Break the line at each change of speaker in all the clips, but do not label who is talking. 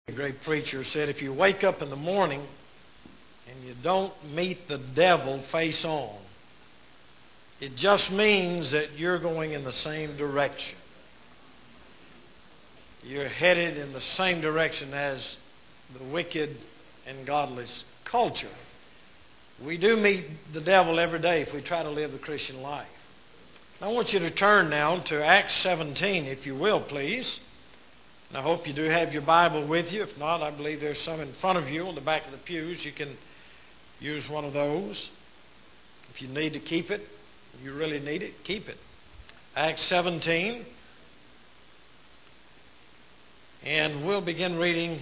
A great preacher said, if you wake up in the morning and you don't meet the devil face on, it just means that you're going in the same direction. You're headed in the same direction as the wicked and godless culture. We do meet the devil every day if we try to live the Christian life. I want you to turn now to Acts 17, if you will, please. And I hope you do have your Bible with you. If not, I believe there's some in front of you on the back of the pews. You can use one of those. If you need to keep it, if you really need it, keep it. Acts 17. And we'll begin reading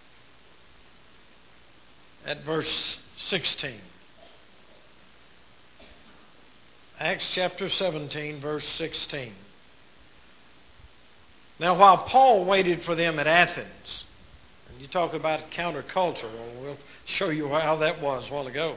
at verse 16. Acts chapter 17, verse 16. Now, while Paul waited for them at Athens, and you talk about counterculture, well, we'll show you how that was a while ago.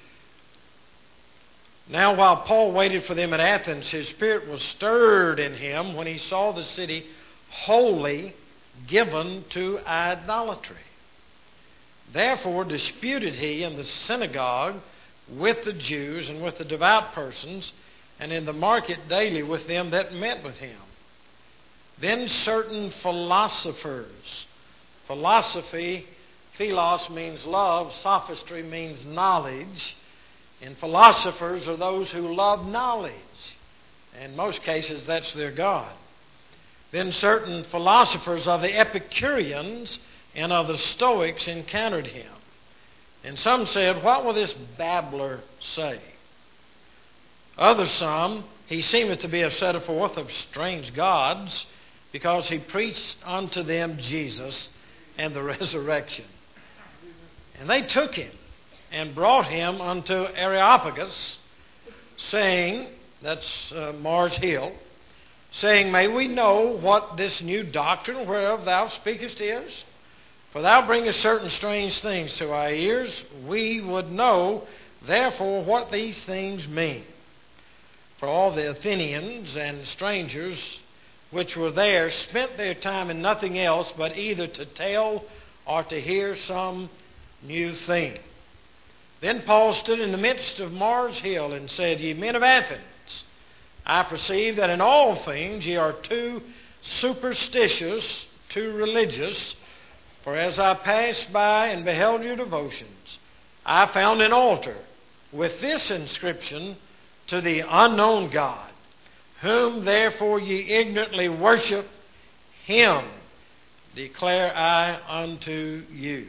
Now, while Paul waited for them at Athens, his spirit was stirred in him when he saw the city wholly given to idolatry. Therefore disputed he in the synagogue with the Jews and with the devout persons, and in the market daily with them that met with him. Then certain philosophers, philosophy, philos means love, sophistry means knowledge, and philosophers are those who love knowledge. In most cases, that's their God. Then certain philosophers of the Epicureans and of the Stoics encountered him. And some said, what will this babbler say? Others some, he seemeth to be a setter forth of strange gods, because he preached unto them Jesus and the resurrection. And they took him and brought him unto Areopagus, saying, that's Mars Hill, saying, may we know what this new doctrine whereof thou speakest is? For thou bringest certain strange things to our ears. We would know, therefore, what these things mean. For all the Athenians and strangers which were there spent their time in nothing else but either to tell or to hear some new thing. Then Paul stood in the midst of Mars Hill and said, Ye men of Athens, I perceive that in all things ye are too superstitious, too religious. For as I passed by and beheld your devotions, I found an altar with this inscription, to the unknown God, whom therefore ye ignorantly worship, him declare I unto you.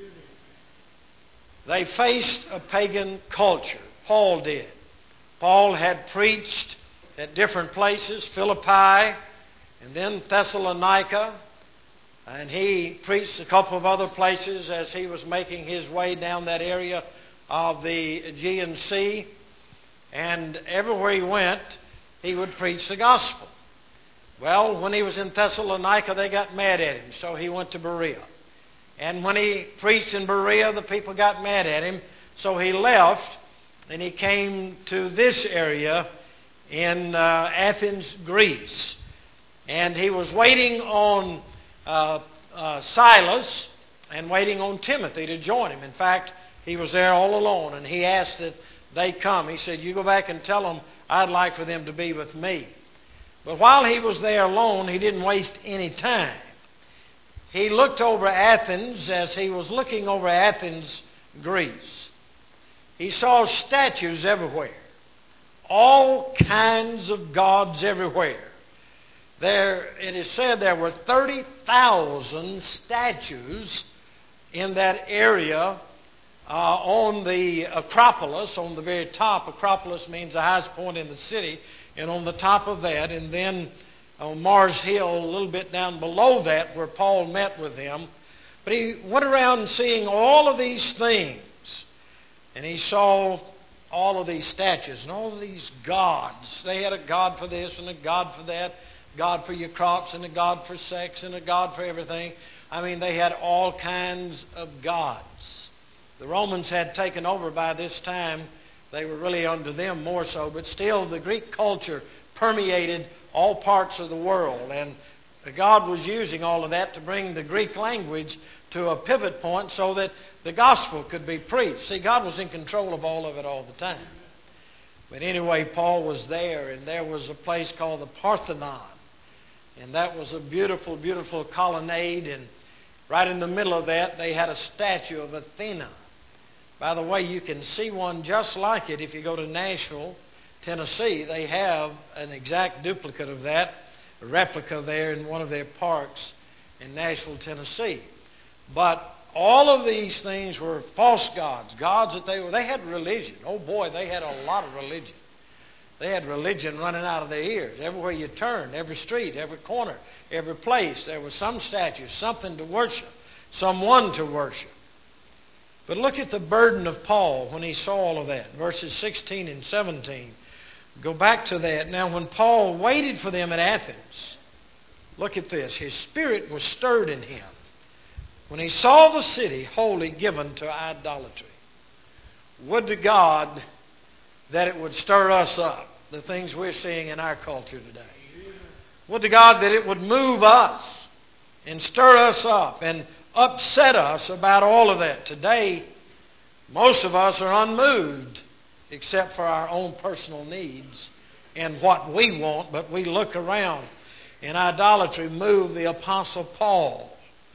They faced a pagan culture. Paul did. Paul had preached at different places, Philippi and then Thessalonica. And he preached a couple of other places as he was making his way down that area of the Aegean Sea. And everywhere he went, he would preach the gospel. Well, when he was in Thessalonica, they got mad at him, so he went to Berea. And when he preached in Berea, the people got mad at him, so he left, and he came to this area in Athens, Greece. And he was waiting on Silas and waiting on Timothy to join him. In fact, he was there all alone, and he asked that they come. He said, you go back and tell them I'd like for them to be with me. But while he was there alone, he didn't waste any time. He looked over Athens as he was looking over Athens, Greece. He saw statues everywhere. All kinds of gods everywhere. It is said there were 30,000 statues in that area on the Acropolis, on the very top. Acropolis means the highest point in the city. And on the top of that, and then on Mars Hill, a little bit down below that, where Paul met with him. But he went around seeing all of these things. And he saw all of these statues and all of these gods. They had a god for this and a god for that. God for your crops and a God for sex and a God for everything. I mean, they had all kinds of gods. The Romans had taken over by this time. They were really under them more so. But still, the Greek culture permeated all parts of the world. And God was using all of that to bring the Greek language to a pivot point so that the gospel could be preached. See, God was in control of all of it all the time. But anyway, Paul was there, and there was a place called the Parthenon. And that was a beautiful, beautiful colonnade, and right in the middle of that, they had a statue of Athena. By the way, you can see one just like it if you go to Nashville, Tennessee. They have an exact duplicate of that, a replica there in one of their parks in Nashville, Tennessee. But all of these things were false gods, gods that they had religion. Oh boy, they had a lot of religion. They had religion running out of their ears. Everywhere you turned, every street, every corner, every place, there was some statue, something to worship, someone to worship. But look at the burden of Paul when he saw all of that. Verses 16 and 17. Go back to that. Now, when Paul waited for them at Athens, look at this. His spirit was stirred in him when he saw the city wholly given to idolatry. Would to God that it would stir us up, the things we're seeing in our culture today. Would to God that it would move us and stir us up and upset us about all of that. Today, most of us are unmoved except for our own personal needs and what we want, but we look around, and idolatry moved the Apostle Paul.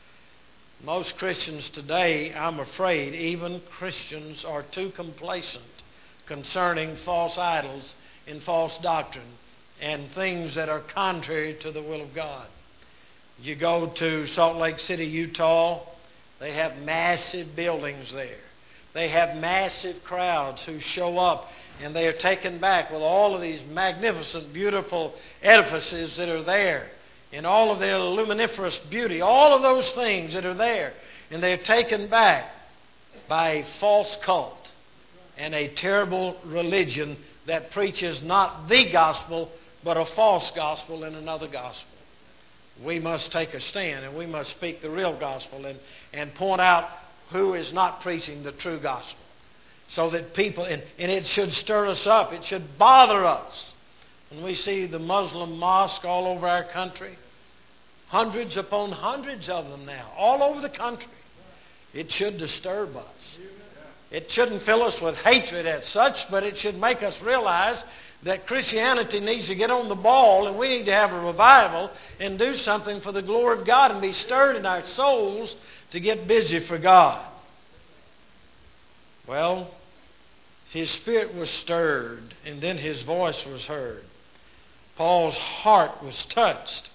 Most Christians today, I'm afraid, even Christians are too complacent concerning false idols and false doctrine and things that are contrary to the will of God. You go to Salt Lake City, Utah, they have massive buildings there. They have massive crowds who show up, and they are taken back with all of these magnificent, beautiful edifices that are there, and all of their luminiferous beauty, all of those things that are there, and they are taken back by a false cult and a terrible religion that preaches not the gospel, but a false gospel and another gospel. We must take a stand, and we must speak the real gospel and point out who is not preaching the true gospel. So that people, and it should stir us up, it should bother us. When we see the Muslim mosque all over our country, hundreds upon hundreds of them now, all over the country, it should disturb us. It shouldn't fill us with hatred as such, but it should make us realize that Christianity needs to get on the ball, and we need to have a revival and do something for the glory of God and be stirred in our souls to get busy for God. Well, his spirit was stirred, and then his voice was heard. Paul's heart was touched,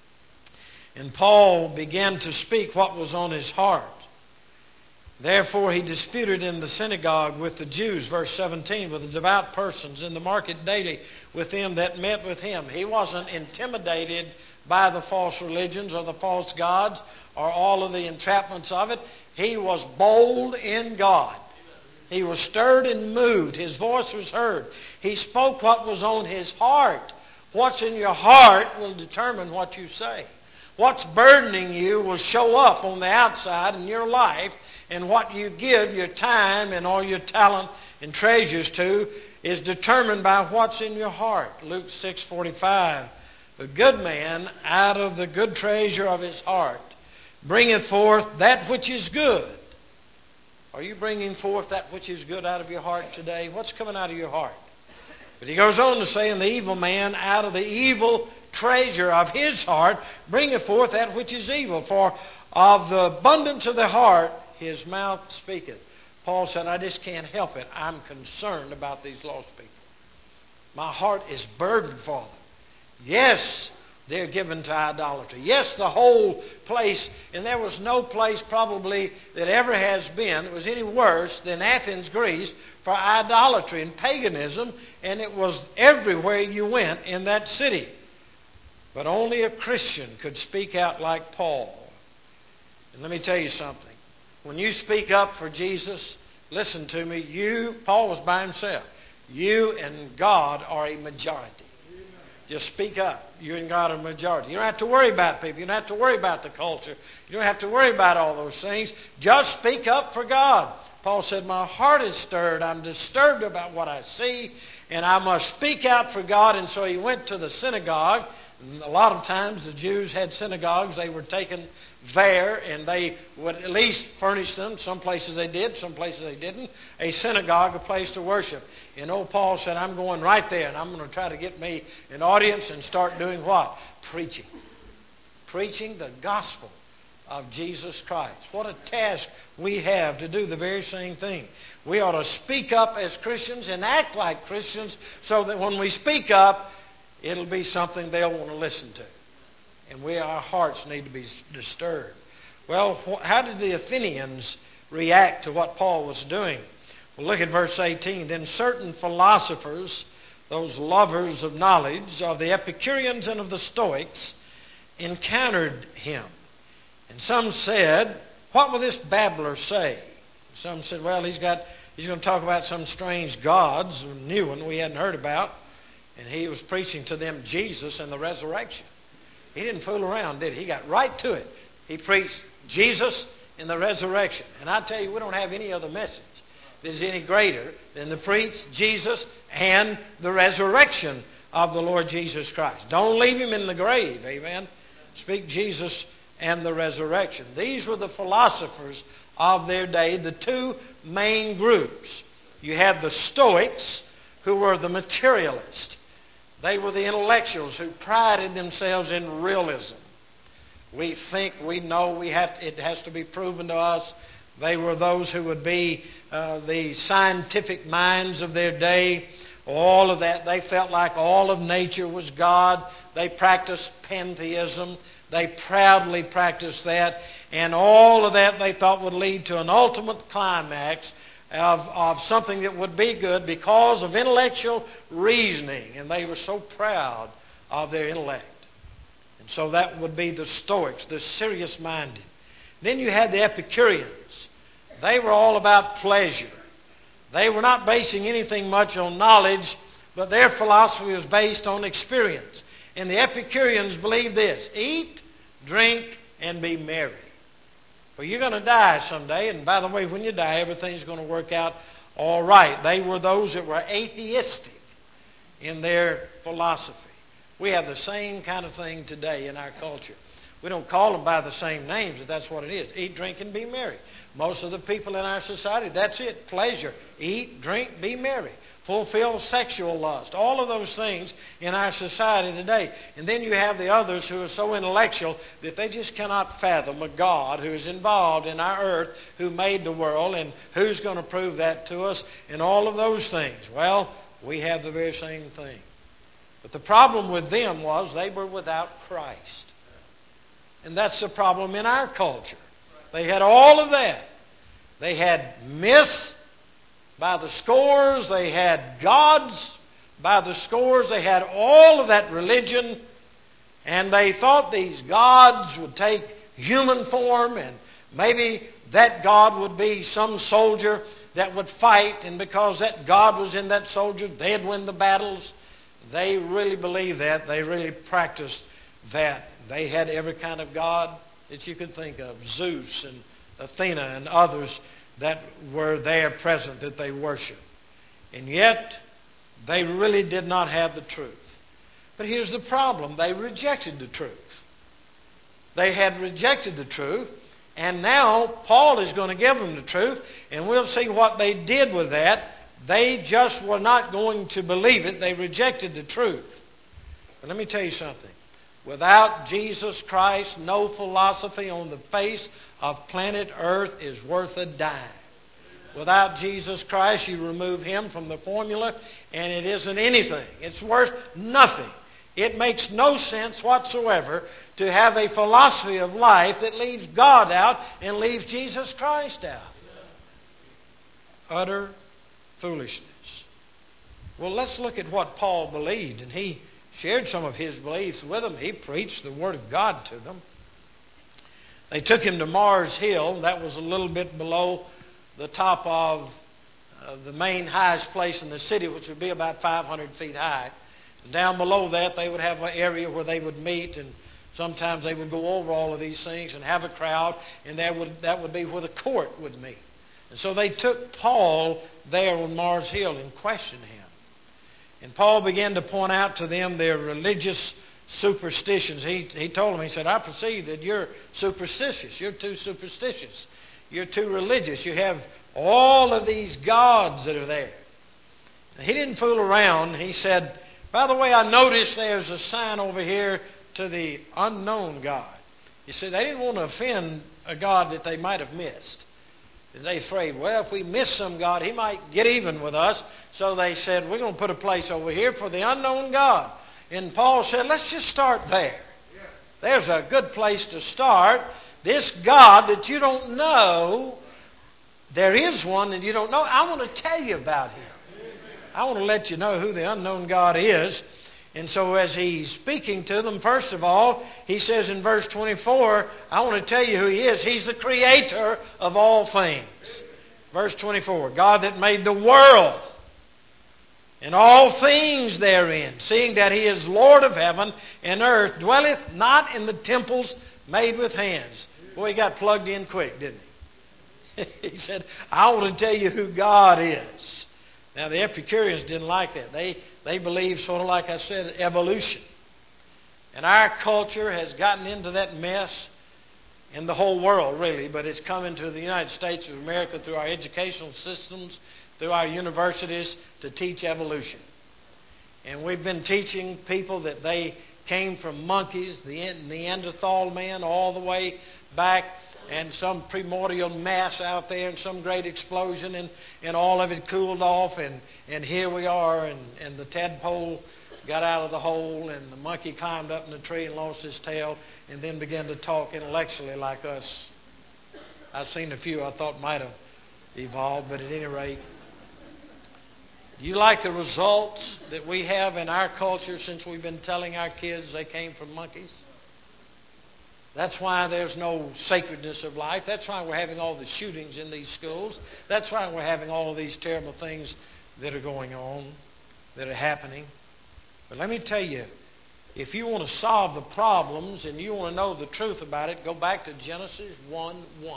and Paul began to speak what was on his heart. Therefore he disputed in the synagogue with the Jews, verse 17, with the devout persons in the market daily with them that met with him. He wasn't intimidated by the false religions or the false gods or all of the entrapments of it. He was bold in God. He was stirred and moved. His voice was heard. He spoke what was on his heart. What's in your heart will determine what you say. What's burdening you will show up on the outside in your life, and what you give your time and all your talent and treasures to is determined by what's in your heart. Luke 6:45, a good man out of the good treasure of his heart bringeth forth that which is good. Are you bringing forth that which is good out of your heart today? What's coming out of your heart? But he goes on to say, and the evil man out of the evil treasure of his heart bringeth forth that which is evil. For of the abundance of the heart his mouth speaketh. Paul said, I just can't help it. I'm concerned about these lost people. My heart is burdened for them. Yes, they're given to idolatry. Yes, the whole place, and there was no place probably that ever has been that was any worse than Athens, Greece, for idolatry and paganism, and it was everywhere you went in that city. But only a Christian could speak out like Paul. And let me tell you something. When you speak up for Jesus, listen to me, Paul was by himself. You and God are a majority. Just speak up. You and God are a majority. You don't have to worry about people. You don't have to worry about the culture. You don't have to worry about all those things. Just speak up for God. Paul said, my heart is stirred. I'm disturbed about what I see, and I must speak out for God. And so he went to the synagogue And a lot of times the Jews had synagogues. They were taken there, and they would at least furnish them. Some places they did, some places they didn't. A synagogue, a place to worship. And old Paul said, I'm going right there, and I'm going to try to get me an audience and start doing what? Preaching. Preaching the gospel of Jesus Christ. What a task we have to do the very same thing. We ought to speak up as Christians and act like Christians so that when we speak up, it'll be something they'll want to listen to. And our hearts need to be disturbed. Well, how did the Athenians react to what Paul was doing? Well, look at verse 18. Then certain philosophers, those lovers of knowledge, of the Epicureans and of the Stoics, encountered him. And some said, what will this babbler say? Some said, well, he's going to talk about some strange gods, a new one we hadn't heard about. And he was preaching to them Jesus and the resurrection. He didn't fool around, did he? He got right to it. He preached Jesus and the resurrection. And I tell you, we don't have any other message that is any greater than to preach Jesus and the resurrection of the Lord Jesus Christ. Don't leave him in the grave, amen? Speak Jesus and the resurrection. These were the philosophers of their day, the two main groups. You had the Stoics, who were the materialists. They were the intellectuals who prided themselves in realism. We think, we know, it has to be proven to us. They were those who would be the scientific minds of their day. All of that. They felt like all of nature was God. They practiced pantheism. They proudly practiced that. And all of that they thought would lead to an ultimate climax of something that would be good because of intellectual reasoning. And they were so proud of their intellect. And so that would be the Stoics, the serious-minded. Then you had the Epicureans. They were all about pleasure. They were not basing anything much on knowledge, but their philosophy was based on experience. And the Epicureans believed this: eat, drink, and be merry. Well, you're going to die someday, and by the way, when you die, everything's going to work out all right. They were those that were atheistic in their philosophy. We have the same kind of thing today in our culture. We don't call them by the same names, but that's what it is. Eat, drink, and be merry. Most of the people in our society, that's it. Pleasure. Eat, drink, be merry. Fulfill sexual lust. All of those things in our society today. And then you have the others who are so intellectual that they just cannot fathom a God who is involved in our earth, who made the world, and who's going to prove that to us, and all of those things. Well, we have the very same thing. But the problem with them was they were without Christ. And that's the problem in our culture. They had all of that. They had myths by the scores. They had gods by the scores. They had all of that religion. And they thought these gods would take human form, and maybe that God would be some soldier that would fight. And because that God was in that soldier, they'd win the battles. They really believed that. They really practiced that. They had every kind of God that you could think of. Zeus and Athena and others that were there present that they worshiped. And yet, they really did not have the truth. But here's the problem. They rejected the truth. They had rejected the truth. And now, Paul is going to give them the truth. And we'll see what they did with that. They just were not going to believe it. They rejected the truth. But let me tell you something. Without Jesus Christ, no philosophy on the face of planet Earth is worth a dime. Without Jesus Christ, you remove Him from the formula, and it isn't anything. It's worth nothing. It makes no sense whatsoever to have a philosophy of life that leaves God out and leaves Jesus Christ out. Utter foolishness. Well, let's look at what Paul believed, and he shared some of his beliefs with them. He preached the Word of God to them. They took him to Mars Hill. That was a little bit below the top of the main highest place in the city, which would be about 500 feet high. And down below that, they would have an area where they would meet, and sometimes they would go over all of these things and have a crowd, and that would be where the court would meet. And so they took Paul there on Mars Hill and questioned him. And Paul began to point out to them their religious superstitions. He told them, he said, I perceive that you're superstitious. You're too superstitious. You're too religious. You have all of these gods that are there. He didn't fool around. He said, by the way, I noticed there's a sign over here to the unknown God. You see, they didn't want to offend a God that they might have missed. They afraid, well, if we miss some God, He might get even with us. So they said, we're going to put a place over here for the unknown God. And Paul said, let's just start there. There's a good place to start. This God that you don't know, there is one that you don't know. I want to tell you about Him. I want to let you know who the unknown God is. And so as he's speaking to them, first of all, he says in verse 24, I want to tell you who He is. He's the creator of all things. Verse 24, God that made the world and all things therein, seeing that He is Lord of heaven and earth, dwelleth not in the temples made with hands. Boy, he got plugged in quick, didn't he? He said, I want to tell you who God is. Now, the Epicureans didn't like that. They believe, sort of like I said, evolution. And our culture has gotten into that mess in the whole world, really, but it's come into the United States of America through our educational systems, through our universities, to teach evolution. And we've been teaching people that they came from monkeys, the Neanderthal man, all the way back, and some primordial mass out there, and some great explosion, and all of it cooled off, and here we are, and the tadpole got out of the hole, and the monkey climbed up in the tree and lost his tail, and then began to talk intellectually like us. I've seen a few I thought might have evolved, but at any rate, do you like the results that we have in our culture since we've been telling our kids they came from monkeys? That's why there's no sacredness of life. That's why we're having all the shootings in these schools. That's why we're having all of these terrible things that are going on, that are happening. But let me tell you, if you want to solve the problems and you want to know the truth about it, go back to Genesis 1:1.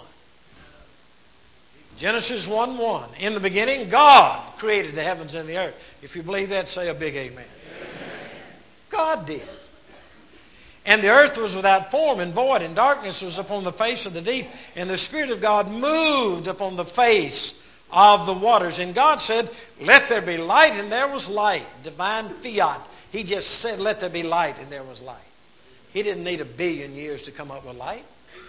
Genesis 1:1. In the beginning, God created the heavens and the earth. If you believe that, say a big amen. Amen. God did. And the earth was without form and void, and darkness was upon the face of the deep, and the Spirit of God moved upon the face of the waters. And God said, let there be light, and there was light. Divine fiat. He just said, let there be light, and there was light. He didn't need 1 billion years to come up with light.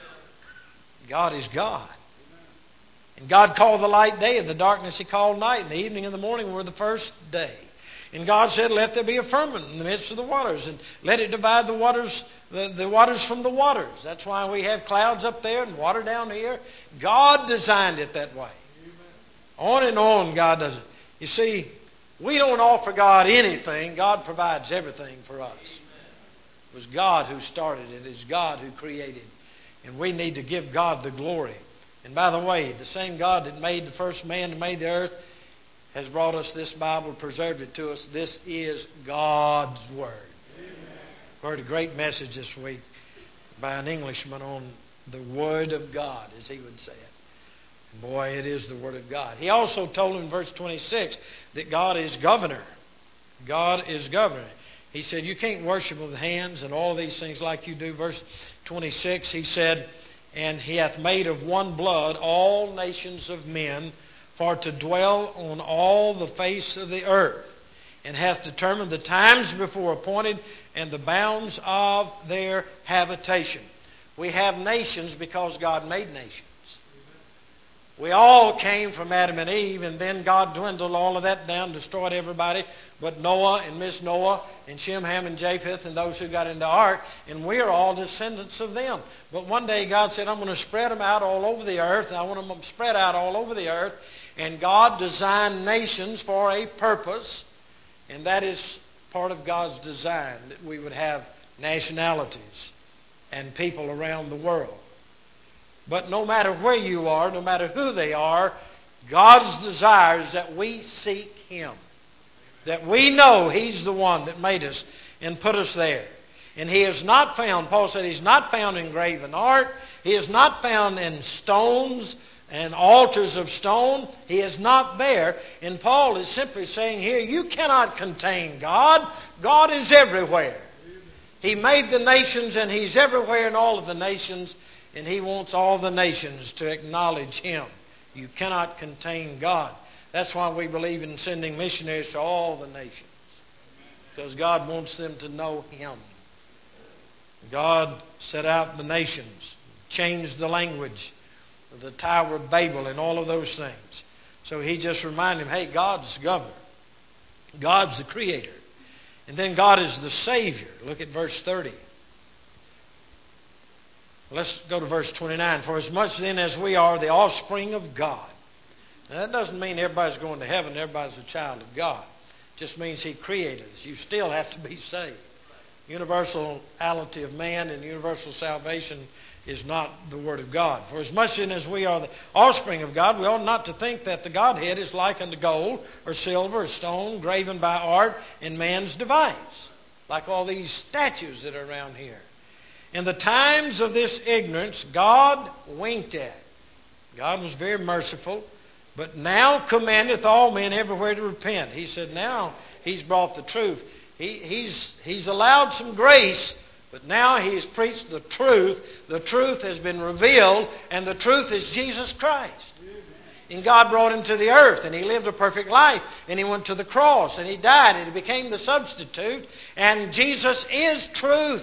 God is God. And God called the light day, and the darkness He called night, and the evening and the morning were the first day. And God said, let there be a firmament in the midst of the waters, and let it divide the waters from the waters. That's why we have clouds up there and water down here. God designed it that way. On and on God does it. You see, we don't offer God anything. God provides everything for us. It was God who started it. It's God who created. And we need to give God the glory. And by the way, the same God that made the first man and made the earth has brought us this Bible, preserved it to us. This is God's Word. I heard a great message this week by an Englishman on the Word of God, as he would say it. Boy, it is the Word of God. He also told in verse 26 that God is governor. God is governor. He said, you can't worship with hands and all these things like you do. Verse 26, he said, and He hath made of one blood all nations of men, for to dwell on all the face of the earth, and hath determined the times before appointed and the bounds of their habitation. We have nations because God made nations. We all came from Adam and Eve, and then God dwindled all of that down, destroyed everybody but Noah and Miss Noah and Shem, Ham, and Japheth and those who got into the ark, and we're all descendants of them. But one day God said, I'm going to spread them out all over the earth, and I want them spread out all over the earth. And God designed nations for a purpose, and that is part of God's design, that we would have nationalities and people around the world. But no matter where you are, no matter who they are, God's desire is that we seek Him. That we know He's the one that made us and put us there. And He is not found, Paul said, He's not found in graven art. He is not found in stones and altars of stone. He is not there. And Paul is simply saying here, you cannot contain God. God is everywhere. He made the nations, and He's everywhere in all of the nations, and He wants all the nations to acknowledge Him. You cannot contain God. That's why we believe in sending missionaries to all the nations, because God wants them to know Him. God set out the nations, changed the language of the Tower of Babel and all of those things. So He just reminded them, hey, God's the governor. God's the creator. And then God is the Savior. Look at verse 30. Let's go to verse 29. For as much then as we are the offspring of God. Now that doesn't mean everybody's going to heaven, everybody's a child of God. It just means He created us. You still have to be saved. Universality of man and universal salvation is not the Word of God. For as much then as we are the offspring of God, we ought not to think that the Godhead is like unto gold or silver or stone graven by art in man's device, like all these statues that are around here. In the times of this ignorance, God winked at. God was very merciful, but now commandeth all men everywhere to repent. He said now He's brought the truth. He's allowed some grace, but now He's preached the truth. The truth has been revealed, and the truth is Jesus Christ. And God brought Him to the earth, and He lived a perfect life, and He went to the cross, and He died, and He became the substitute, and Jesus is truth.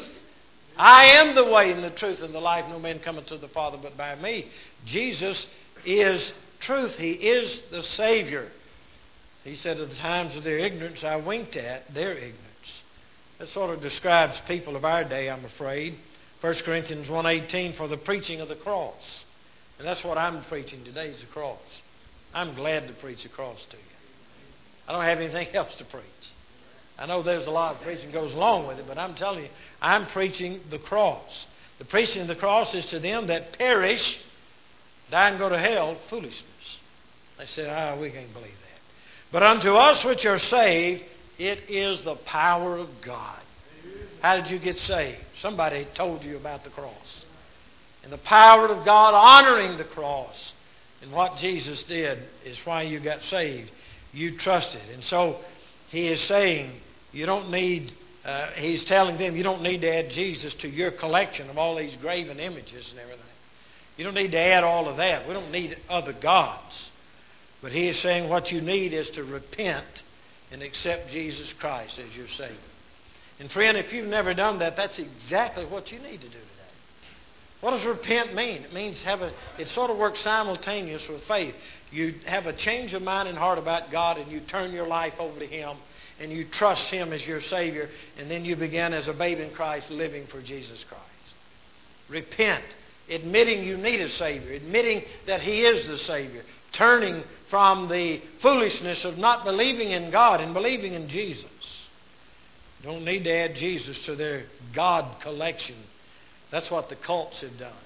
I am the way and the truth and the life. No man cometh to the Father but by me. Jesus is truth. He is the Savior. He said, at the times of their ignorance, I winked at their ignorance. That sort of describes people of our day, I'm afraid. 1 Corinthians 1:18, for the preaching of the cross. And that's what I'm preaching today, is the cross. I'm glad to preach the cross to you. I don't have anything else to preach. I know there's a lot of preaching goes along with it, but I'm telling you, I'm preaching the cross. The preaching of the cross is to them that perish, die and go to hell, foolishness. They said, we can't believe that. But unto us which are saved, it is the power of God. How did you get saved? Somebody told you about the cross. And the power of God honoring the cross and what Jesus did is why you got saved. You trusted. And so He is saying, you don't need, He's telling them, you don't need to add Jesus to your collection of all these graven images and everything. You don't need to add all of that. We don't need other gods. But He is saying what you need is to repent and accept Jesus Christ as your Savior. And friend, if you've never done that, that's exactly what you need to do today. What does repent mean? It means it sort of works simultaneous with faith. You have a change of mind and heart about God, and you turn your life over to Him, and you trust Him as your Savior, and then you begin as a babe in Christ living for Jesus Christ. Repent, admitting you need a Savior, admitting that He is the Savior, turning from the foolishness of not believing in God and believing in Jesus. Don't need to add Jesus to their God collection. That's what the cults have done.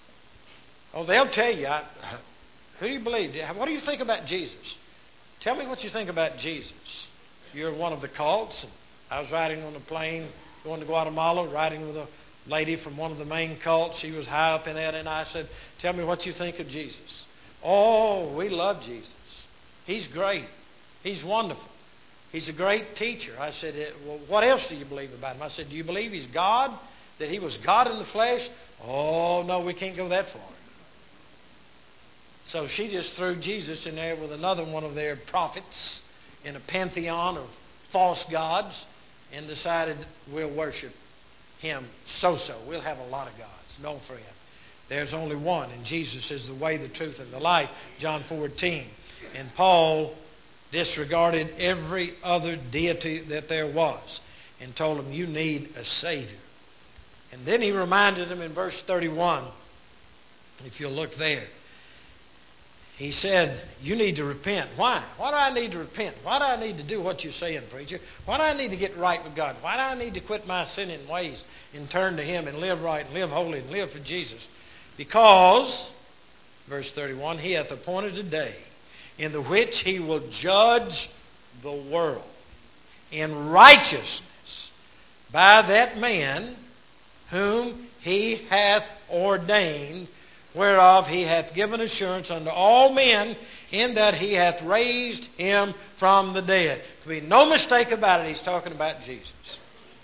Oh, they'll tell you, who do you believe? What do you think about Jesus? Tell me what you think about Jesus. You're one of the cults. And I was riding on a plane going to Guatemala, riding with a lady from one of the main cults. She was high up in that, and I said, tell me what you think of Jesus. Oh, we love Jesus. He's great. He's wonderful. He's a great teacher. I said, well, what else do you believe about Him? I said, do you believe He's God? That He was God in the flesh? Oh, no, we can't go that far. So she just threw Jesus in there with another one of their prophets in a pantheon of false gods and decided we'll worship Him so-so. We'll have a lot of gods. No, friend. There's only one, and Jesus is the way, the truth, and the life. John 14. And Paul disregarded every other deity that there was and told them, you need a Savior. And then he reminded them in verse 31, if you'll look there, he said, you need to repent. Why? Why do I need to repent? Why do I need to do what you're saying, preacher? Why do I need to get right with God? Why do I need to quit my sinning ways and turn to Him and live right and live holy and live for Jesus? Because, verse 31, He hath appointed a day in the which He will judge the world in righteousness by that man whom He hath ordained, whereof He hath given assurance unto all men, in that He hath raised Him from the dead. There be no mistake about it, He's talking about Jesus.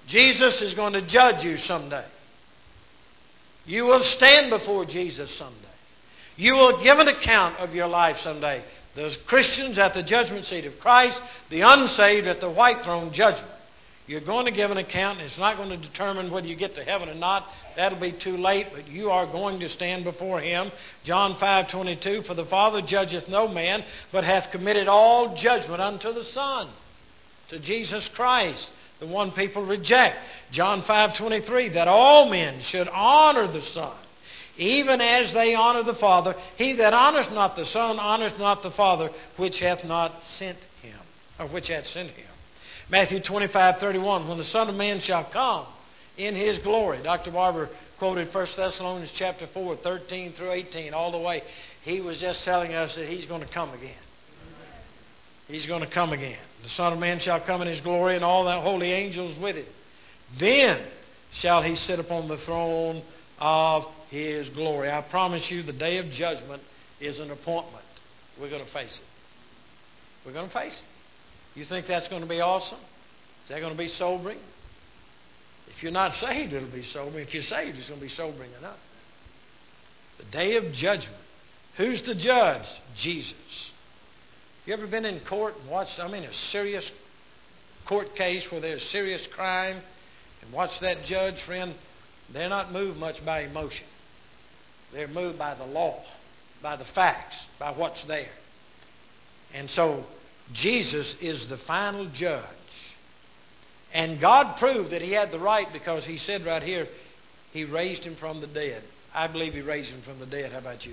Jesus is going to judge you someday. You will stand before Jesus someday. You will give an account of your life someday. The Christians at the judgment seat of Christ, the unsaved at the white throne judgment. You're going to give an account, and it's not going to determine whether you get to heaven or not. That'll be too late, but you are going to stand before Him. John 5:22, for the Father judgeth no man, but hath committed all judgment unto the Son, to Jesus Christ, the one people reject. John 5:23, that all men should honor the Son, even as they honor the Father. He that honoureth not the Son honoureth not the Father, which hath not sent him, or which hath sent him. Matthew 25:31, when the Son of Man shall come in His glory. Dr. Barber quoted 1 Thessalonians chapter 4, 13 through 18, all the way. He was just telling us that He's going to come again. He's going to come again. The Son of Man shall come in His glory, and all the holy angels with Him. Then shall He sit upon the throne of His glory. I promise you, the day of judgment is an appointment. We're going to face it. We're going to face it. You think that's going to be awesome? Is that going to be sobering? If you're not saved, it'll be sobering. If you're saved, it's going to be sobering enough. The day of judgment. Who's the judge? Jesus. You ever been in court and watched, a serious court case where there's serious crime, and watch that judge, friend? They're not moved much by emotion. They're moved by the law, by the facts, by what's there. And so Jesus is the final judge. And God proved that He had the right, because He said right here, He raised Him from the dead. I believe He raised Him from the dead. How about you?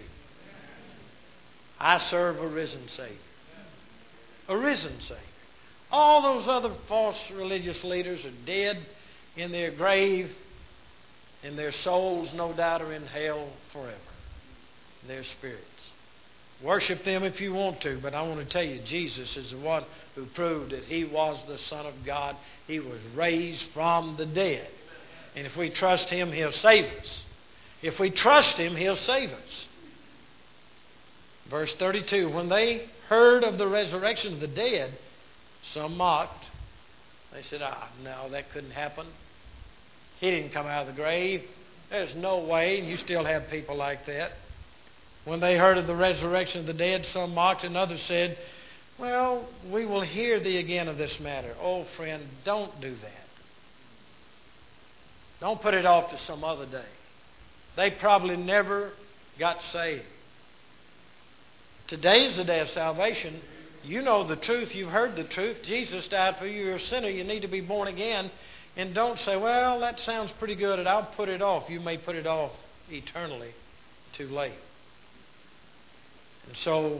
I serve a risen Savior. A risen Savior. All those other false religious leaders are dead in their grave, and their souls, no doubt, are in hell forever. Their spirits. Worship them if you want to, but I want to tell you, Jesus is the one who proved that He was the Son of God. He was raised from the dead. And if we trust Him, He'll save us. If we trust Him, He'll save us. Verse 32, when they heard of the resurrection of the dead, some mocked. They said, no, that couldn't happen. He didn't come out of the grave. There's no way. And you still have people like that. When they heard of the resurrection of the dead, some mocked, and others said, well, we will hear thee again of this matter. Oh, friend, don't do that. Don't put it off to some other day. They probably never got saved. Today is the day of salvation. You know the truth. You've heard the truth. Jesus died for you. You're a sinner. You need to be born again. And don't say, well, that sounds pretty good, and I'll put it off. You may put it off eternally. Too late. And so,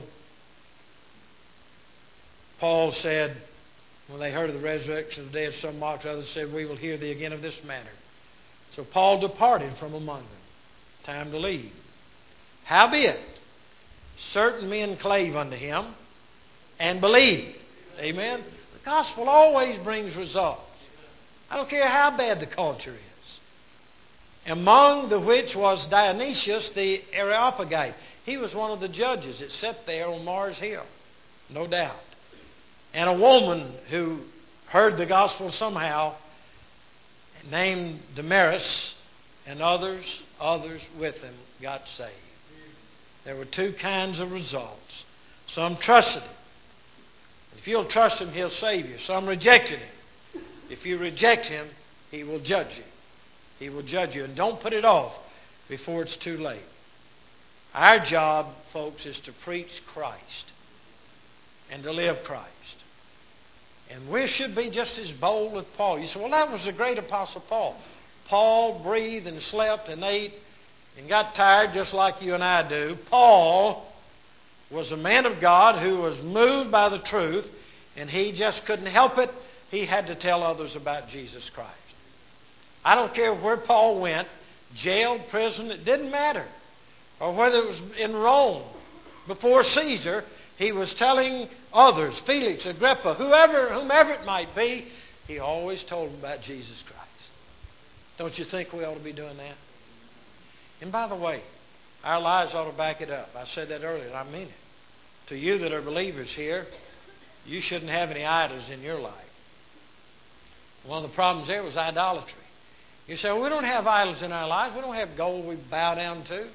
Paul said, when they heard of the resurrection of the dead, some mocked, others said, we will hear thee again of this matter. So Paul departed from among them. Time to leave. Howbeit, certain men clave unto him and believed. Amen? The gospel always brings results. I don't care how bad the culture is. Among the which was Dionysius the Areopagite. He was one of the judges that sat there on Mars Hill, no doubt. And a woman who heard the gospel somehow, named Damaris, and others with him got saved. There were two kinds of results. Some trusted Him. If you'll trust Him, He'll save you. Some rejected Him. If you reject Him, He will judge you. He will judge you. And don't put it off before it's too late. Our job, folks, is to preach Christ and to live Christ. And we should be just as bold with Paul. You say, well, that was the great Apostle Paul. Paul breathed and slept and ate and got tired just like you and I do. Paul was a man of God who was moved by the truth, and he just couldn't help it. He had to tell others about Jesus Christ. I don't care where Paul went, jail, prison, it didn't matter. Or whether it was in Rome, before Caesar, he was telling others, Felix, Agrippa, whomever it might be, he always told them about Jesus Christ. Don't you think we ought to be doing that? And by the way, our lives ought to back it up. I said that earlier, and I mean it. To you that are believers here, you shouldn't have any idols in your life. One of the problems there was idolatry. You say, well, we don't have idols in our lives. We don't have gold we bow down to.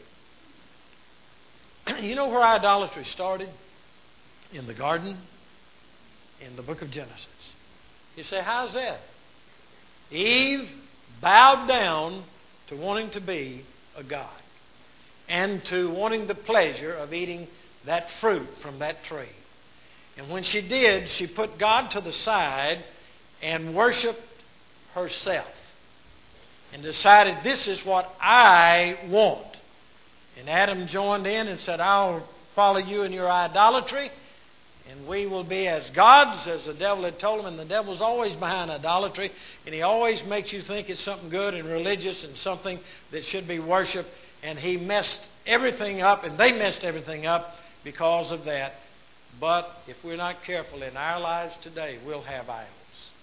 You know where idolatry started? In the garden, in the book of Genesis. You say, how's that? Eve bowed down to wanting to be a god and to wanting the pleasure of eating that fruit from that tree. And when she did, she put God to the side and worshiped herself and decided, this is what I want. And Adam joined in and said, I'll follow you in your idolatry, and we will be as gods, as the devil had told him. And the devil's always behind idolatry, and he always makes you think it's something good and religious and something that should be worshipped. And he messed everything up, and they messed everything up because of that. But if we're not careful in our lives today, we'll have idols.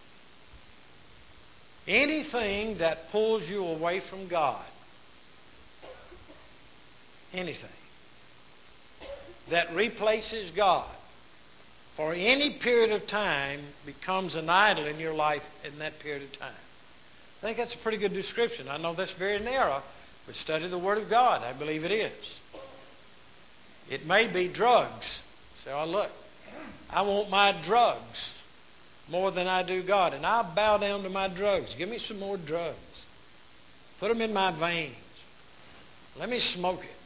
Anything that pulls you away from God, anything that replaces God for any period of time becomes an idol in your life in that period of time. I think that's a pretty good description. I know that's very narrow, but study the Word of God. I believe it is. It may be drugs. Say, oh, look, I want my drugs more than I do God, and I'll bow down to my drugs. Give me some more drugs. Put them in my veins. Let me smoke it.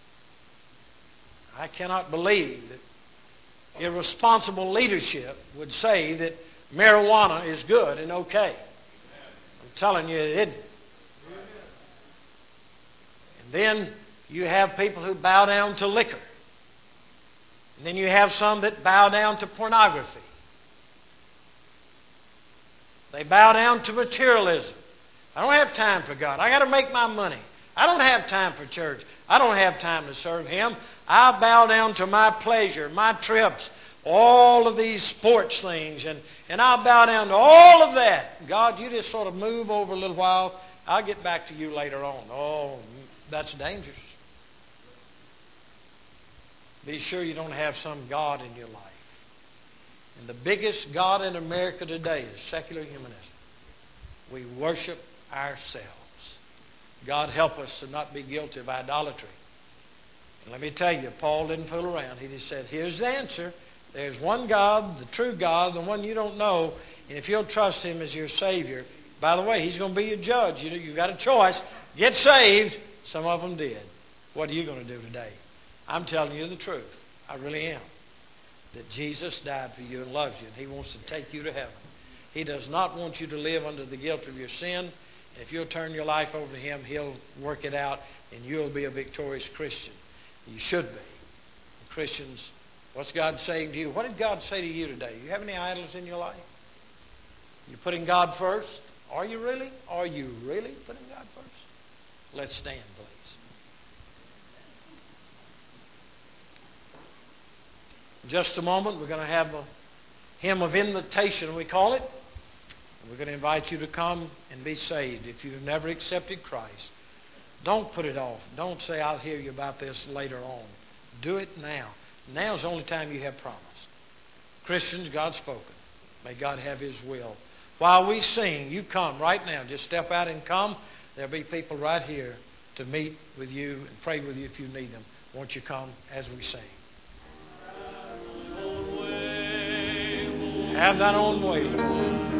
I cannot believe that irresponsible leadership would say that marijuana is good and okay. I'm telling you it isn't. And then you have people who bow down to liquor. And then you have some that bow down to pornography. They bow down to materialism. I don't have time for God. I got to make my money. I don't have time for church. I don't have time to serve Him. I bow down to my pleasure, my trips, all of these sports things, and I'll bow down to all of that. God, you just sort of move over a little while. I'll get back to you later on. Oh, that's dangerous. Be sure you don't have some God in your life. And the biggest God in America today is secular humanism. We worship ourselves. God help us to not be guilty of idolatry. And let me tell you, Paul didn't fool around. He just said, here's the answer. There's one God, the true God, the one you don't know. And if you'll trust Him as your Savior, by the way, He's going to be your judge. You've got a choice. Get saved. Some of them did. What are you going to do today? I'm telling you the truth. I really am. That Jesus died for you and loves you, and He wants to take you to heaven. He does not want you to live under the guilt of your sin. If you'll turn your life over to Him, He'll work it out, and you'll be a victorious Christian. You should be. Christians, what's God saying to you? What did God say to you today? You have any idols in your life? You're putting God first? Are you really? Are you really putting God first? Let's stand, please. In just a moment, we're going to have a hymn of invitation, we call it. We're going to invite you to come and be saved. If you've never accepted Christ, don't put it off. Don't say, I'll hear you about this later on. Do it now. Now's the only time you have promise. Christians, God's spoken. May God have His will. While we sing, you come right now. Just step out and come. There'll be people right here to meet with you and pray with you if you need them. Won't you come as we sing? Have thine own way, Lord.